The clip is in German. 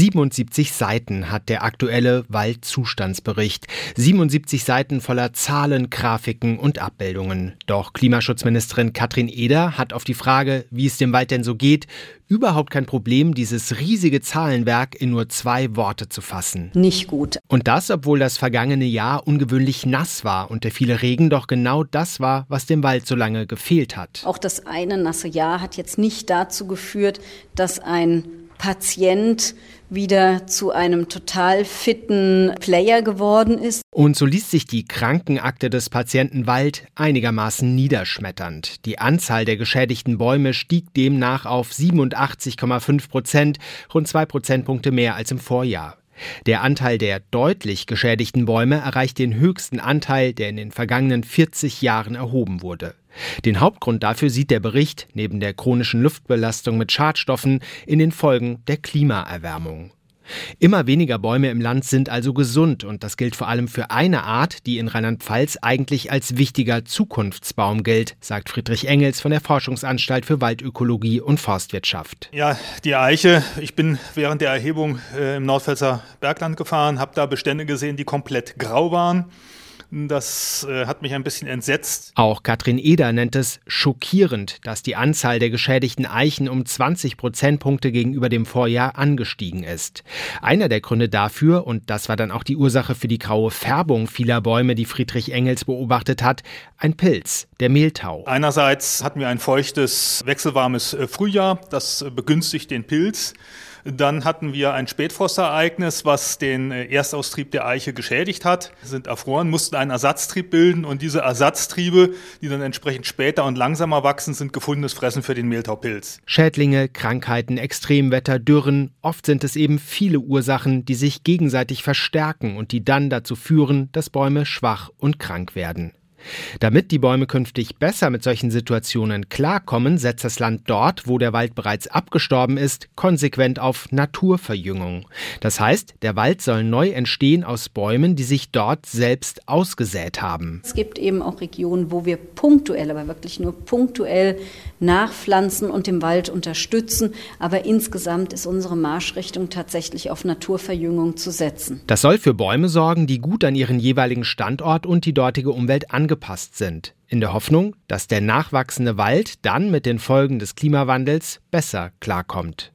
77 Seiten hat der aktuelle Waldzustandsbericht. 77 Seiten voller Zahlen, Grafiken und Abbildungen. Doch Klimaschutzministerin Katrin Eder hat auf die Frage, wie es dem Wald denn so geht, überhaupt kein Problem, dieses riesige Zahlenwerk in nur 2 Worte zu fassen. Nicht gut. Und das, obwohl das vergangene Jahr ungewöhnlich nass war und der viele Regen doch genau das war, was dem Wald so lange gefehlt hat. Auch das eine nasse Jahr hat jetzt nicht dazu geführt, dass ein Patient wieder zu einem total fitten Player geworden ist. Und so liest sich die Krankenakte des Patienten Wald einigermaßen niederschmetternd. Die Anzahl der geschädigten Bäume stieg demnach auf 87,5%, rund 2 Prozentpunkte mehr als im Vorjahr. Der Anteil der deutlich geschädigten Bäume erreicht den höchsten Anteil, der in den vergangenen 40 Jahren erhoben wurde. Den Hauptgrund dafür sieht der Bericht, neben der chronischen Luftbelastung mit Schadstoffen, in den Folgen der Klimaerwärmung. Immer weniger Bäume im Land sind also gesund und das gilt vor allem für eine Art, die in Rheinland-Pfalz eigentlich als wichtiger Zukunftsbaum gilt, sagt Friedrich Engels von der Forschungsanstalt für Waldökologie und Forstwirtschaft. Ja, die Eiche. Ich bin während der Erhebung im Nordpfälzer Bergland gefahren, habe da Bestände gesehen, die komplett grau waren. Das hat mich ein bisschen entsetzt. Auch Katrin Eder nennt es schockierend, dass die Anzahl der geschädigten Eichen um 20 Prozentpunkte gegenüber dem Vorjahr angestiegen ist. Einer der Gründe dafür, und das war dann auch die Ursache für die graue Färbung vieler Bäume, die Friedrich Engels beobachtet hat, ein Pilz, der Mehltau. Einerseits hatten wir ein feuchtes, wechselwarmes Frühjahr, das begünstigt den Pilz. Dann hatten wir ein Spätfrostereignis, was den Erstaustrieb der Eiche geschädigt hat, sind erfroren, mussten einen Ersatztrieb bilden und diese Ersatztriebe, die dann entsprechend später und langsamer wachsen, sind gefundenes Fressen für den Mehltaupilz. Schädlinge, Krankheiten, Extremwetter, Dürren, oft sind es eben viele Ursachen, die sich gegenseitig verstärken und die dann dazu führen, dass Bäume schwach und krank werden. Damit die Bäume künftig besser mit solchen Situationen klarkommen, setzt das Land dort, wo der Wald bereits abgestorben ist, konsequent auf Naturverjüngung. Das heißt, der Wald soll neu entstehen aus Bäumen, die sich dort selbst ausgesät haben. Es gibt eben auch Regionen, wo wir punktuell, aber wirklich nur punktuell nachpflanzen und den Wald unterstützen. Aber insgesamt ist unsere Marschrichtung tatsächlich auf Naturverjüngung zu setzen. Das soll für Bäume sorgen, die gut an ihren jeweiligen Standort und die dortige Umwelt angepasst sind. In der Hoffnung, dass der nachwachsende Wald dann mit den Folgen des Klimawandels besser klarkommt.